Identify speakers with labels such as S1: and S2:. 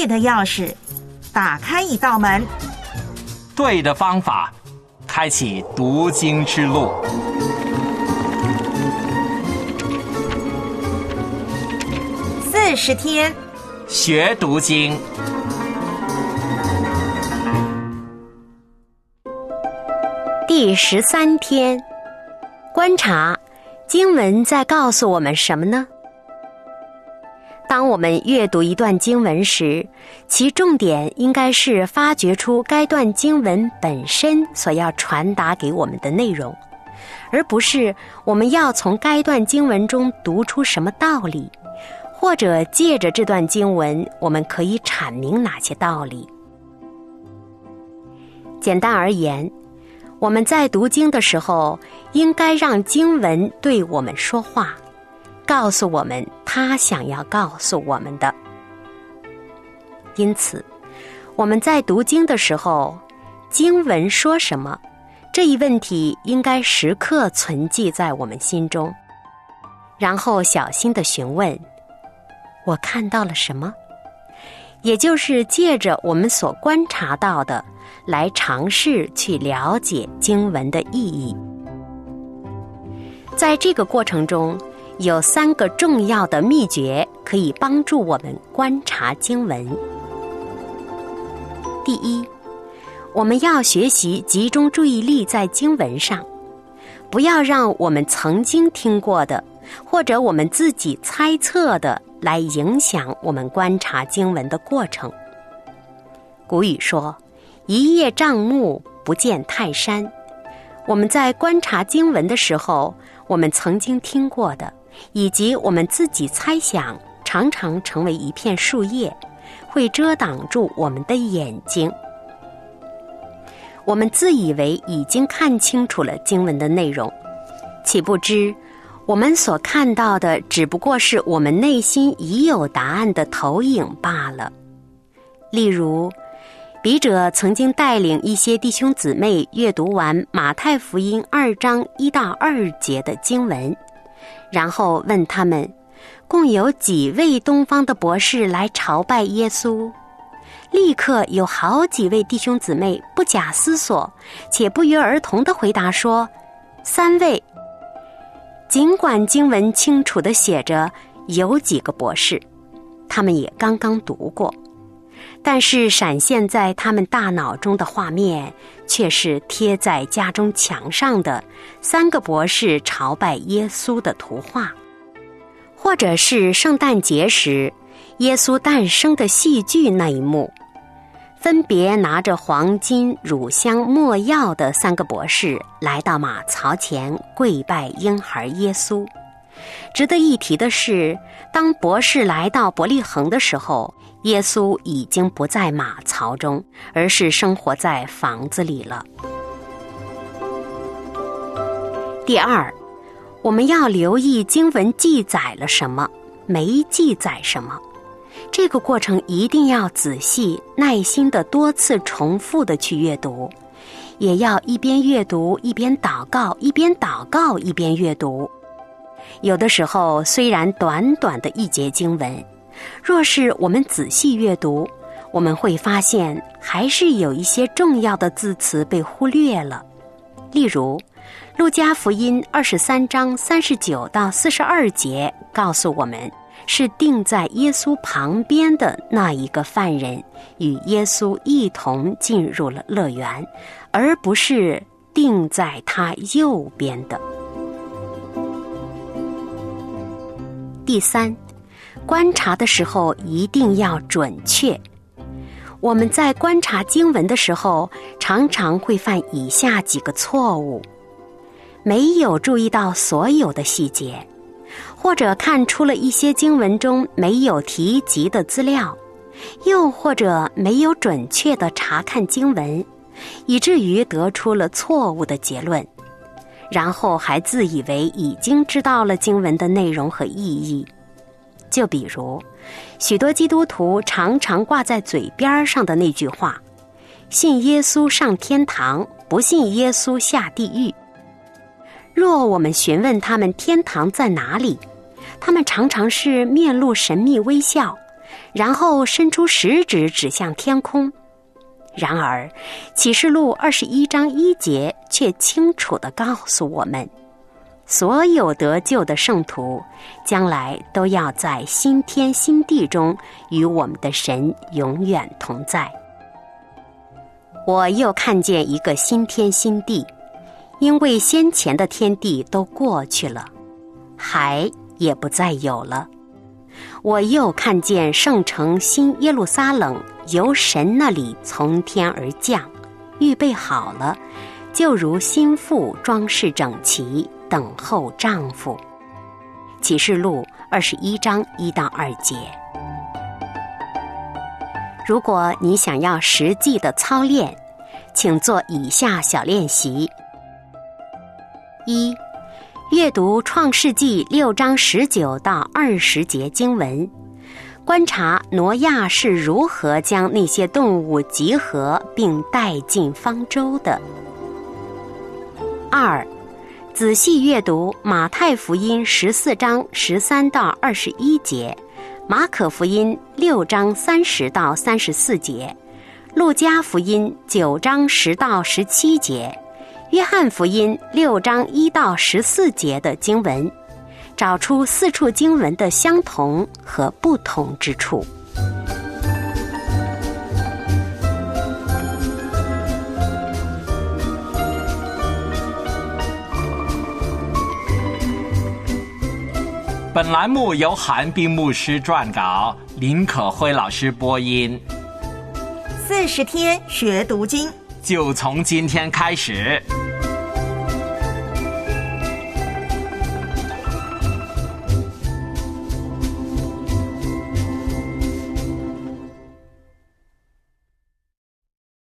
S1: 对的钥匙，打开一道门。
S2: 对的方法，开启读经之路。
S1: 40天
S2: 学读经。
S3: 第13天，观察经文在告诉我们什么呢？当我们阅读一段经文时，其重点应该是发掘出该段经文本身所要传达给我们的内容，而不是我们要从该段经文中读出什么道理，或者借着这段经文我们可以阐明哪些道理。简单而言，我们在读经的时候，应该让经文对我们说话，告诉我们他想要告诉我们的。因此，我们在读经的时候，经文说什么，这一问题应该时刻存记在我们心中，然后小心地询问，我看到了什么？也就是借着我们所观察到的，来尝试去了解经文的意义。在这个过程中，有3个重要的秘诀可以帮助我们观察经文。第一，我们要学习集中注意力在经文上，不要让我们曾经听过的，或者我们自己猜测的来影响我们观察经文的过程。古语说，一叶障目，不见泰山。我们在观察经文的时候，我们曾经听过的，以及我们自己猜想，常常成为一片树叶，会遮挡住我们的眼睛。我们自以为已经看清楚了经文的内容，岂不知我们所看到的只不过是我们内心已有答案的投影罢了。例如，笔者曾经带领一些弟兄姊妹阅读完马太福音2章1到2节的经文，然后问他们，共有几位东方的博士来朝拜耶稣？立刻有好几位弟兄姊妹不假思索且不约而同地回答说，3位。尽管经文清楚地写着有几个博士，他们也刚刚读过，但是闪现在他们大脑中的画面却是贴在家中墙上的3个博士朝拜耶稣的图画，或者是圣诞节时耶稣诞生的戏剧那一幕，分别拿着黄金、乳香、没药的3个博士来到马槽前跪拜婴孩耶稣。值得一提的是，当博士来到伯利恒的时候，耶稣已经不在马槽中，而是生活在房子里了。第二，我们要留意经文记载了什么，没记载什么。这个过程一定要仔细、耐心地多次重复地去阅读，也要一边阅读一边祷告，一边祷告一边阅读。有的时候，虽然短短的一节经文，若是我们仔细阅读，我们会发现还是有一些重要的字词被忽略了。例如，路加福音23章39到42节告诉我们，是钉在耶稣旁边的那一个犯人与耶稣一同进入了乐园，而不是钉在他右边的。第三，观察的时候一定要准确。我们在观察经文的时候，常常会犯以下几个错误：没有注意到所有的细节，或者看出了一些经文中没有提及的资料，又或者没有准确地查看经文，以至于得出了错误的结论，然后还自以为已经知道了经文的内容和意义。就比如，许多基督徒常常挂在嘴边上的那句话，信耶稣上天堂，不信耶稣下地狱。若我们询问他们天堂在哪里，他们常常是面露神秘微笑， 然后伸出食指指向天空。然而启示录21章1节却清楚地告诉我们，所有得救的圣徒将来都要在新天新地中与我们的神永远同在。我又看见一个新天新地，因为先前的天地都过去了，海也不再有了。我又看见圣城新耶路撒冷由神那里从天而降，预备好了，就如新妇装饰整齐，等候丈夫。启示录21章1到2节。如果你想要实际的操练，请做以下小练习。1. 阅读创世纪6章19到20节经文，观察挪亚是如何将那些动物集合并带进方舟的。2. 仔细阅读马太福音14章13到21节，马可福音6章30到34节，路加福音9章10到17节，约翰福音6章1到14节的经文，找出4处经文的相同和不同之处。
S2: 本栏目由韩冰牧师撰稿，林可辉老师播音。
S1: 40天学读经，
S2: 就从今天开始。